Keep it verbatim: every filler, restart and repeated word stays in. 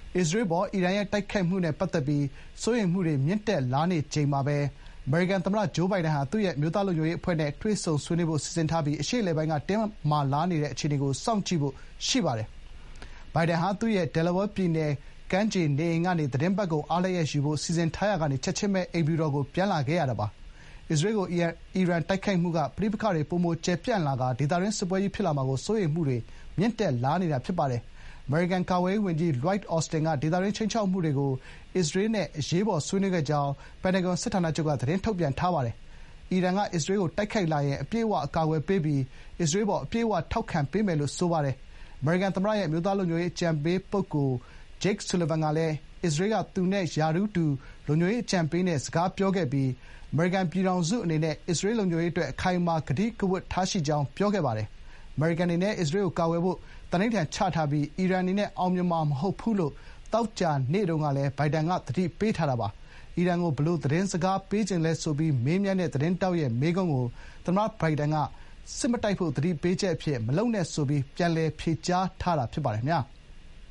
အစ္စရေးအပေါ်အီရန်ရဲ့တိုက်ခိုက်မှုနဲ့ပတ်သက်ပြီးစိုးရိမ်မှုတွေမြင့်တက်လာနေချိန်မှာပဲအမေရိကန်သမ္မတဂျိုးဘိုင်ဒန်ဟာသူ့ရဲ့အမျိုးသားလုံခြုံရေးအဖွဲ့နဲ့တွေ့ဆုံဆွေးနွေးဖို့စီစဉ်ထားပြီးအရှေ့အလယ်ပိုင်းကတင်းမာလာနေတဲ့အခြေအနေကိုစောင့်ကြည့်ဖို့ရှိပါတယ်။ဘိုင်ဒန်ဟာသူ့ရဲ့ Delaware ပြည်နယ်ကမ်းခြေနေအိမ်ကနေသီတင်းပတ်ကုန်အားလပ်ရက်ယူဖို့စီစဉ်ထားရာကနေချက်ချင်းပဲအိမ်ဖြူတော်ကိုပြန်လာခဲ့ရတာပါ။အစ္စရေးကိုအီရန်တိုက်ခိုက်မှုကပဋိပက္ခတွေပိုမိုကျယ်ပြန့်လာကာဒေသတွင်းစစ်ပွဲကြီးဖြစ်လာမှာကိုစိုးရိမ်မှုတွေမြင့်တက်လာနေတာဖြစ်ပါတယ်။အမေရိကန်ကာကွယ်ရေးဝန်ကြီး Lloyd Austin ကဒေသတွင်းခြိမ်းခြောက်မှုတွေကိုအစ္စရေးနဲ့အရေးပေါ်ဆွေးနွေးခဲ့ကြောင်းပန်တဂွန်စစ်ဌာနချုပ်ကသတင်းထုတ်ပြန်ထားပါတယ်။အီရန်ကအစ္စရေးကိုတိုက်ခိုက်လာရင်အပြည့်အဝအကာအကွယ်ပေးပြီးအစ္စရေးအပေါ်အပြည့်အဝထောက်ခံပေးမယ်လို့ဆိုပါတယ်။အမေရိကန်သမ္မတရဲ့အမျိုးသားလုံခြုံရေးအကြံပေးပုဂ္ဂိုလ် Jake Sullivan ကလည်းအစ္စရေးကသူနဲ့ရာထူးတူလုံခြုံရေးအကြံပေးနဲ့စကားပြောခဲ့ပြီးအမေရိကန်ပြည်ထောင်စုအနေနဲ့အစ္စရေးလုံခြုံရေးအတွက်အခိုင်အမာကတိကဝတ်ထားရှိကြောင်းပြောခဲ့ပါတယ်။အမေရိကန်အနေနဲ့အစ္စရေးကိုကာကွယ်ဖို့သန္နိဋ္ဌာန်ချထားပြီးအီရန်အနေနဲ့အောင်မြင်မှာမဟုတ်ဘူးလို့သောကြာနေ့တုန်းကလည်းဘိုင်ဒန်ကသတိပေးထားတာပါ။အီရန်ကိုဘယ်လိုသတင်းစကားပေးချင်လဲဆိုပြီးမေးမြန်းတဲ့သတင်းထောက်ရဲ့မေးခွန်းကိုသမ္မတဘိုင်ဒန်ကစစ်မတိုက်ဖို့သတိပေးချက်အဖြစ်မလုပ်နဲ့ဆိုပြီးပြန်လည်ဖြေကြားထားတာဖြစ်ပါတယ်ခင်ဗျာ။